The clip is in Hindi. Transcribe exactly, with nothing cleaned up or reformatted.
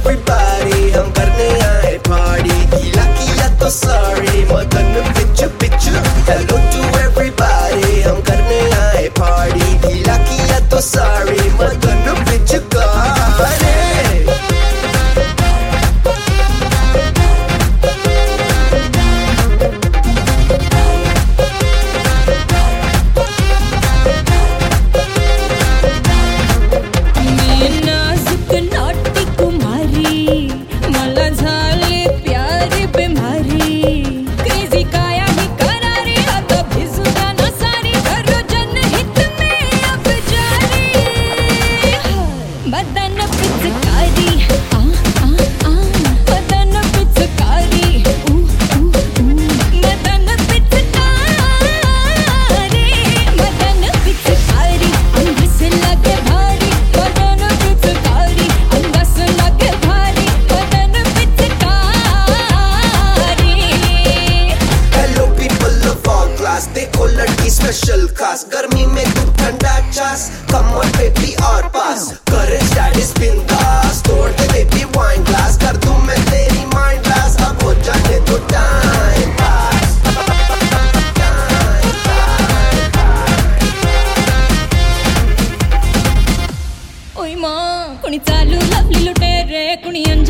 everybody, हम करने आए party. गीला किया तो sorry, Madan पिचु पिचु. Hello to everybody, हम करने आए party. गीला किया तो sorry, मदन पिचु गाने. देखो लड़की स्पेशल खास, गर्मी में तू ठंडा चास. Come on baby और पास, courage that is बिंदास. तोड़ दे baby wine glass, कर दूं मैं तेरी mind glass. अब हो जाने तो time pass. ओय मां कुणी चालू लवली लुटेरे कुणी